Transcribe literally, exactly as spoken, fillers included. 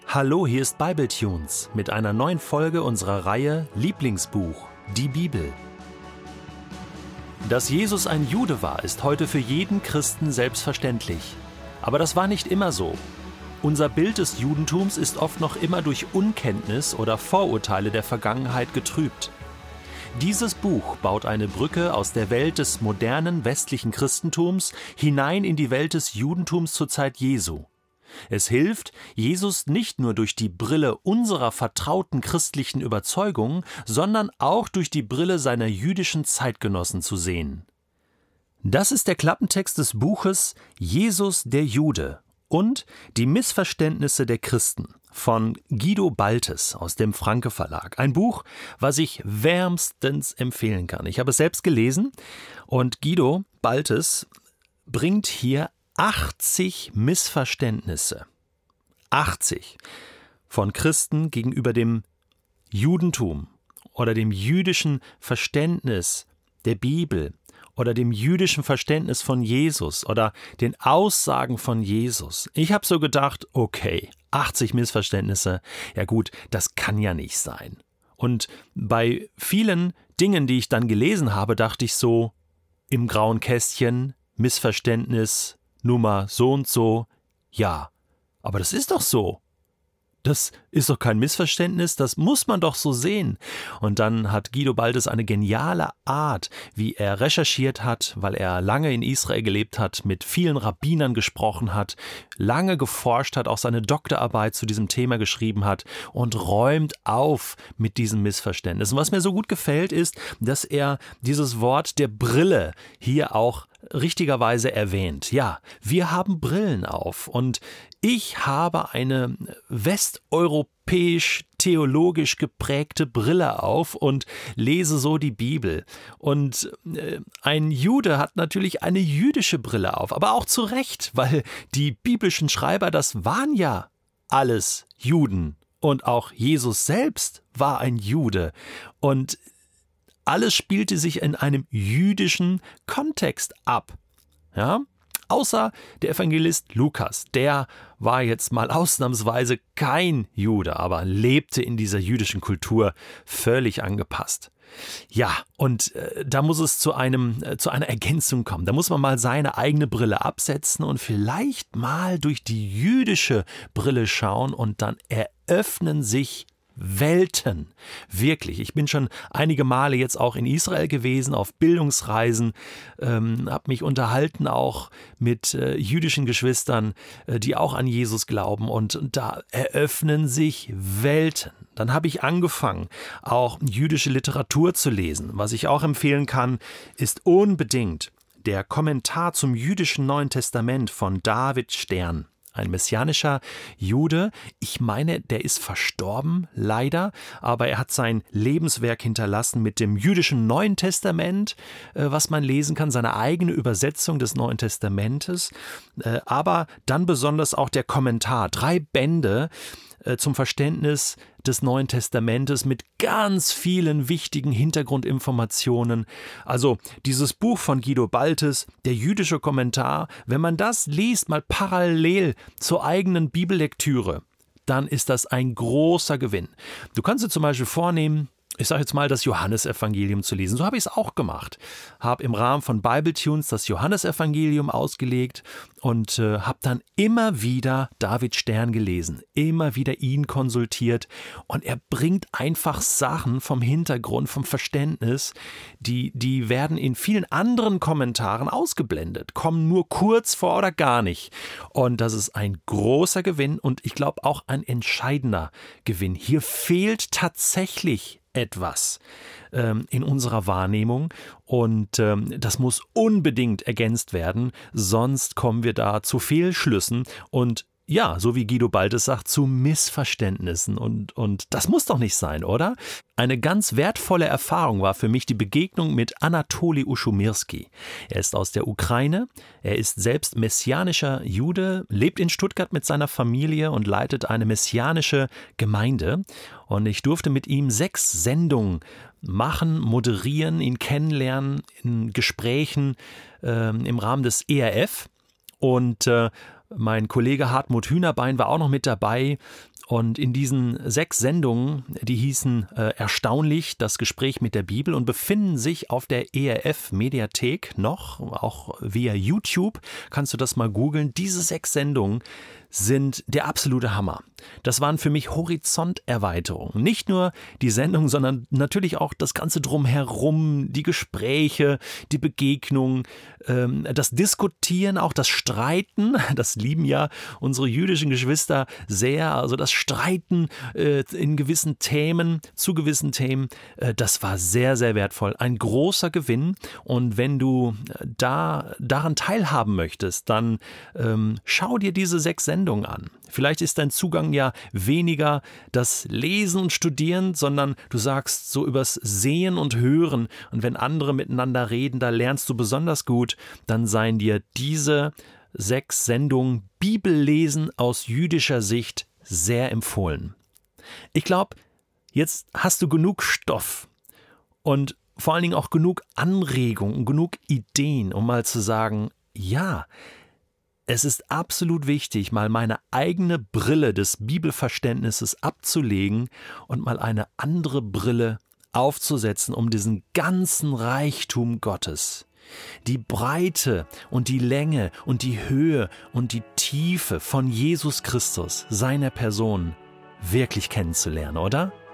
Hallo, hier ist Bibletunes mit einer neuen Folge unserer Reihe Lieblingsbuch, die Bibel. Dass Jesus ein Jude war, ist heute für jeden Christen selbstverständlich. Aber das war nicht immer so. Unser Bild des Judentums ist oft noch immer durch Unkenntnis oder Vorurteile der Vergangenheit getrübt. Dieses Buch baut eine Brücke aus der Welt des modernen westlichen Christentums hinein in die Welt des Judentums zur Zeit Jesu. Es hilft, Jesus nicht nur durch die Brille unserer vertrauten christlichen Überzeugungen, sondern auch durch die Brille seiner jüdischen Zeitgenossen zu sehen. Das ist der Klappentext des Buches Jesus der Jude und die Missverständnisse der Christen von Guido Baltes aus dem Franke Verlag. Ein Buch, was ich wärmstens empfehlen kann. Ich habe es selbst gelesen und Guido Baltes bringt hier achtzig Missverständnisse, achtzig von Christen gegenüber dem Judentum oder dem jüdischen Verständnis der Bibel oder dem jüdischen Verständnis von Jesus oder den Aussagen von Jesus. Ich habe so gedacht, okay, achtzig Missverständnisse, ja gut, das kann ja nicht sein. Und bei vielen Dingen, die ich dann gelesen habe, dachte ich so, im grauen Kästchen, Missverständnis, Nummer so und so, ja, aber das ist doch so. Das ist doch kein Missverständnis, das muss man doch so sehen. Und dann hat Guido Baltes eine geniale Art, wie er recherchiert hat, weil er lange in Israel gelebt hat, mit vielen Rabbinern gesprochen hat, lange geforscht hat, auch seine Doktorarbeit zu diesem Thema geschrieben hat und räumt auf mit diesem Missverständnis. Und was mir so gut gefällt, ist, dass er dieses Wort der Brille hier auch richtigerweise erwähnt. Ja, wir haben Brillen auf und ich habe eine westeuropäisch-theologisch geprägte Brille auf und lese so die Bibel. Und äh, ein Jude hat natürlich eine jüdische Brille auf, aber auch zu Recht, weil die biblischen Schreiber, das waren ja alles Juden. Und auch Jesus selbst war ein Jude. Und alles spielte sich in einem jüdischen Kontext ab. Ja? Außer der Evangelist Lukas, der war jetzt mal ausnahmsweise kein Jude, aber lebte in dieser jüdischen Kultur völlig angepasst. Ja, und äh, da muss es zu einem äh, zu einer Ergänzung kommen. Da muss man mal seine eigene Brille absetzen und vielleicht mal durch die jüdische Brille schauen und dann eröffnen sich Welten. Wirklich. Ich bin schon einige Male jetzt auch in Israel gewesen, auf Bildungsreisen, ähm, habe mich unterhalten auch mit äh, jüdischen Geschwistern, äh, die auch an Jesus glauben und, und da eröffnen sich Welten. Dann habe ich angefangen, auch jüdische Literatur zu lesen. Was ich auch empfehlen kann, ist unbedingt der Kommentar zum jüdischen Neuen Testament von David Stern. Ein messianischer Jude, ich meine, der ist verstorben, leider, aber er hat sein Lebenswerk hinterlassen mit dem jüdischen Neuen Testament, äh, was man lesen kann, seine eigene Übersetzung des Neuen Testamentes, äh, aber dann besonders auch der Kommentar, drei Bände äh, zum Verständnis des Neuen Testamentes mit ganz vielen wichtigen Hintergrundinformationen. Also dieses Buch von Guido Baltes, der jüdische Kommentar, wenn man das liest, mal parallel zur eigenen Bibellektüre, dann ist das ein großer Gewinn. Du kannst dir zum Beispiel vornehmen, ich sage jetzt mal, das Johannesevangelium zu lesen. So habe ich es auch gemacht. Habe im Rahmen von Bibletunes das Johannesevangelium ausgelegt und äh, habe dann immer wieder David Stern gelesen, immer wieder ihn konsultiert. Und er bringt einfach Sachen vom Hintergrund, vom Verständnis, die, die werden in vielen anderen Kommentaren ausgeblendet, kommen nur kurz vor oder gar nicht. Und das ist ein großer Gewinn und ich glaube auch ein entscheidender Gewinn. Hier fehlt tatsächlich etwas ähm, in unserer Wahrnehmung und ähm, das muss unbedingt ergänzt werden, sonst kommen wir da zu Fehlschlüssen und ja, so wie Guido Baltes sagt, zu Missverständnissen und, und das muss doch nicht sein, oder? Eine ganz wertvolle Erfahrung war für mich die Begegnung mit Anatoli Uschumirski. Er ist aus der Ukraine, er ist selbst messianischer Jude, lebt in Stuttgart mit seiner Familie und leitet eine messianische Gemeinde. Und ich durfte mit ihm sechs Sendungen machen, moderieren, ihn kennenlernen in Gesprächen äh, im Rahmen des E R F. Und äh, mein Kollege Hartmut Hühnerbein war auch noch mit dabei Und in diesen sechs Sendungen, die hießen äh, Erstaunlich, das Gespräch mit der Bibel und befinden sich auf der E R F-Mediathek noch, auch via YouTube, kannst du das mal googeln. Diese sechs Sendungen sind der absolute Hammer. Das waren für mich Horizonterweiterungen. Nicht nur die Sendung, sondern natürlich auch das Ganze drumherum, die Gespräche, die Begegnungen, ähm, das Diskutieren, auch das Streiten. Das lieben ja unsere jüdischen Geschwister sehr. Also das Streiten äh, in gewissen Themen, zu gewissen Themen, äh, das war sehr, sehr wertvoll. Ein großer Gewinn. Und wenn du da daran teilhaben möchtest, dann ähm, schau dir diese sechs Sendungen an. Vielleicht ist dein Zugang ja weniger das Lesen und Studieren, sondern du sagst so übers Sehen und Hören. Und wenn andere miteinander reden, da lernst du besonders gut, dann seien dir diese sechs Sendungen Bibellesen aus jüdischer Sicht sehr empfohlen. Ich glaube, jetzt hast du genug Stoff und vor allen Dingen auch genug Anregung und genug Ideen, um mal zu sagen, ja, es ist absolut wichtig, mal meine eigene Brille des Bibelverständnisses abzulegen und mal eine andere Brille aufzusetzen, um diesen ganzen Reichtum Gottes, die Breite und die Länge und die Höhe und die Tiefe von Jesus Christus, seiner Person, wirklich kennenzulernen, oder?